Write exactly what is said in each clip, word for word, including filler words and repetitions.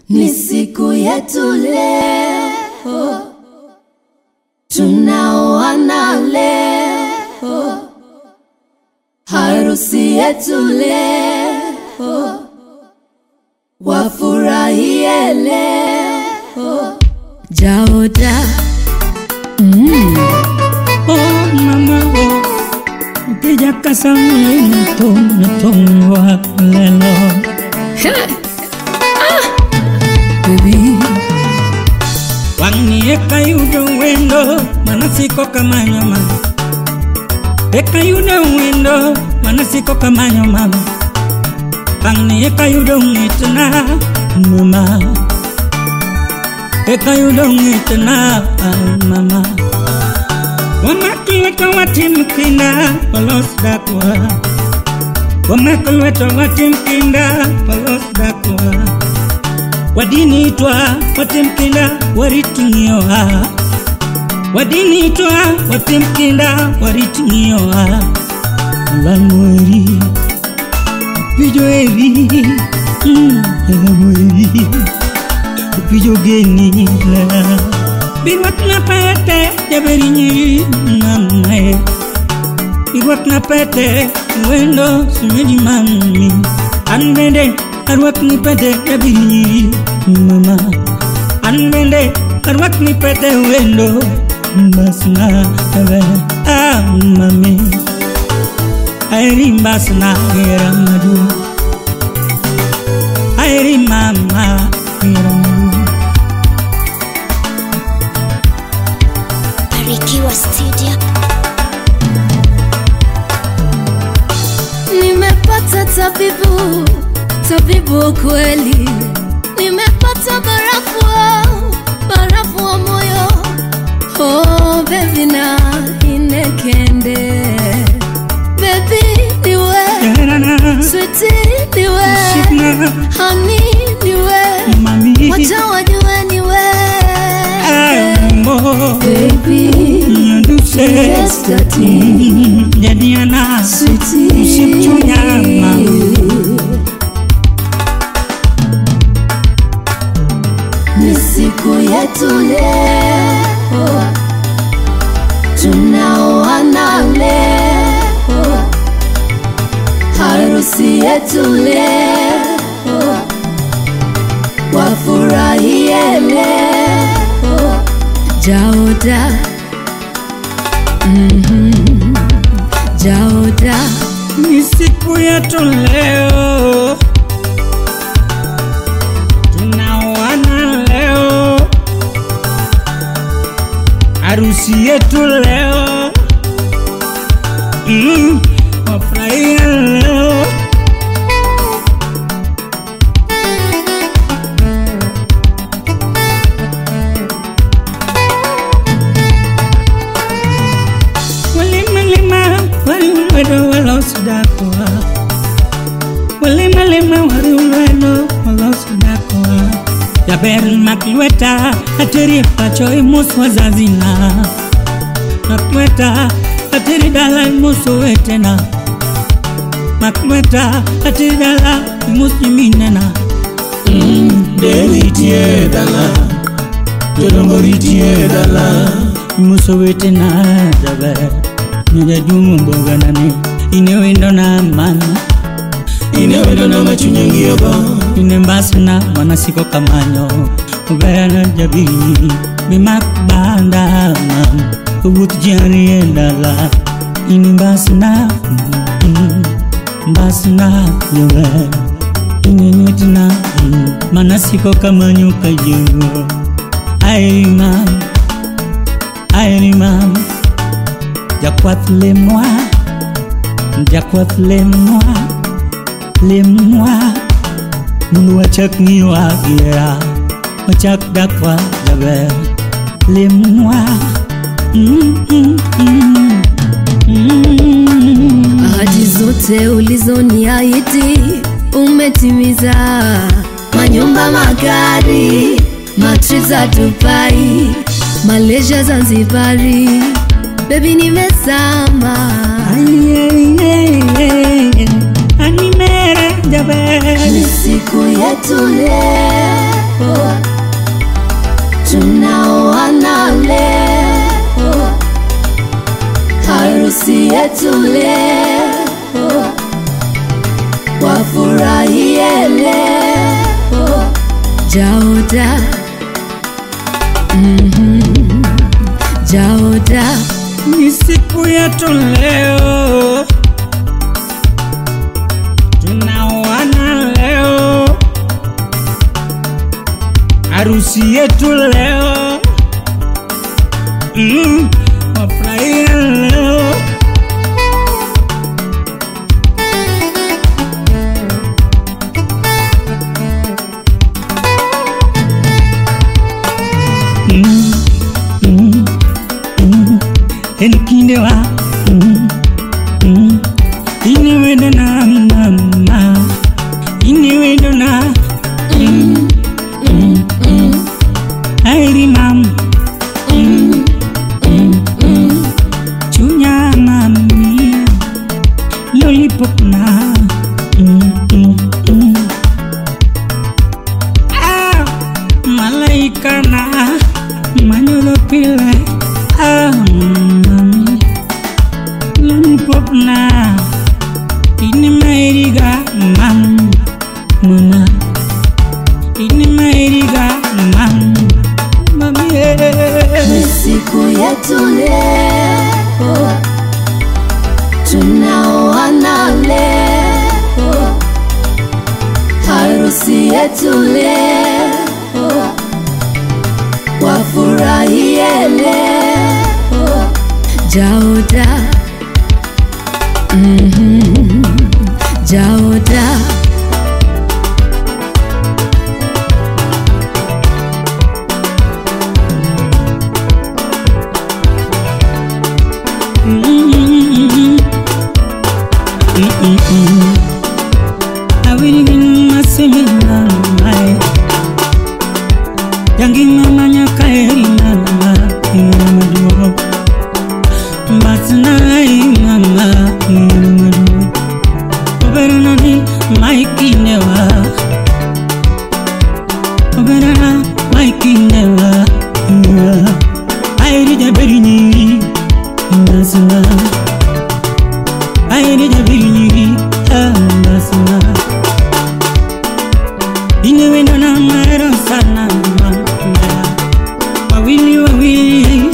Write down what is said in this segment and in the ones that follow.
Ni siku yetu leo, tunaoana leo, harusi yetu leo, wafurahie leo. Jaoda mm. Oh mama oh, ukija kasami natom natom wa lelo. Baby wangi eka yudo wendo manasiko kama nyama, eka yudo wendo manasiko kama nyama, wangi eka yudo ngitna mama, eka yudo ngitna mama. Wamakuleta watimkinda polos dakwa, wamakuleta watimkinda polos dakwa, wadini twa watimkinda waritunyoha, wadini twa watimkinda waritunyoha. Lamori pijoeri mm lamori pijogeni la biwat na pete jaberinyiri namae, biwat na pete wendo sumedi mami, anbende arwak ni pete jaberinyiri mama, anbende arwak ni pete wendo basna tabe ah mami, airi basna gira madu, airi mama gira madu. Rikiwa studio. Nimepata tabibu, tabibu kweli. Nimepata barafu, barafu wa moyo. Oh baby na inekende, baby niwe, sweetie niwe, honey niwe, wacha wajue niwe. Baby, yes, daddy. Jadiana, sweetie, usipchunyama. Ni siku yetu leo, tunaoana leo, harusi yetu leo, wafurahie leo. Jaoda mm-hmm. Jaoda ni siku yetu leo, tunaoana leo, harusi yetu leo, mm, wafurahia leo. Wado walos dakwa, walima lima waruwelo walos dakwa. Jaber maklweta ateri pacho imus wazazina, maklweta ateri dala imus wetena, maklweta ateri dala imus jiminena. Mm, deli tie dala, jodongori tie dala, imus wetena jaber. Nja jumu mboga nane, ine wendo na mana, ine wendo na machunyangi yoba, ine mbasna wanasiko kamanyo, ubaya jabi, bimak banda mam, ubut jari endala, ine mbasna, mbasna yoba, ine nyetina, manasiko kamanyo kajugo, ay mam, ay mam. Jaquat les moi, jaquat les moi, les moi. Munu achak ni wa gira, achak dakwa jaber. Les moi. Ahadi zote ulizoniahidi umetimiza, manyumba, magari, matrip za Dubai, Malaysia, Zanzibari. Baby nimesama, animera jabe. Ni siku yetu leo, yetu leo, wafurahie leo. Jaoda, mm-hmm. Jaoda, ni siku yetu leo, tunaoana leo, harusi yetu leo, mm, wafurahie leo. Mm, mm, mm, Enikindewa, mm, mm, inewedona mama, inewedona, mm, mm, mm, airi mam, mm, mm, mm, chunya mami, lollipop na, mm, mm, mm, ah, malaika na, Manolo pile, ah, mami, lollipop na, ini mairiga, mam, mama, ini mairiga, mam, mami, ni siku yetu leo, tunaoana leo, harusi yetu leo, wafurahie leo. Jaoda, mm-hmm. Jaoda, mm-hmm. Mm-hmm. I will win my seminar, my yangi mama nyakaeri mama, mama, batnai mama, mama, oberani maiki newa, oberana maiki newa, airi jaberini, nasna, airi jaberini, nasna, inewena mara sana. Wawili wawili,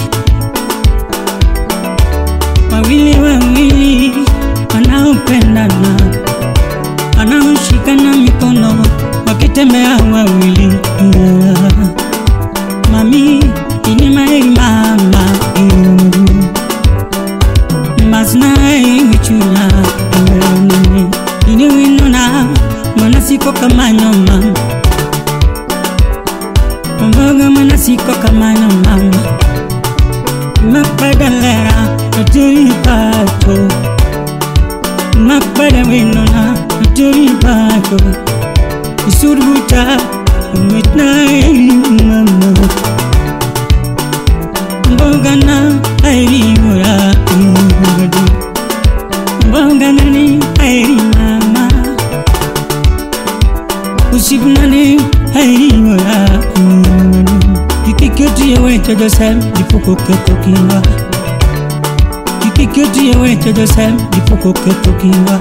wawili wawili, wanaopendana, wanaoshikana mikono, wakitembea wawili. Mami, ini mairi mama, masnai wichuna, ini winona, manasiko kama nyoma. Mboga manasiko kama na mama, makpadalera aturi pato, makpada winona aturi pato, isuruta mitnai mama, mboga na airi mura, mboga na ni airi mama, usibunani airi mura. Kikiketi yewe chajosem dipuko keto kinga, kikiketi yewe chajosem dipuko keto kinga.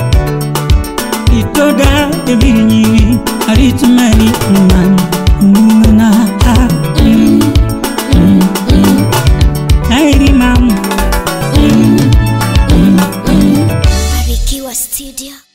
Itoda ebirinyi aritumani man muna ha, mm, mm, mm, airi mam, mm, mm, mm. Barikiwa Studio.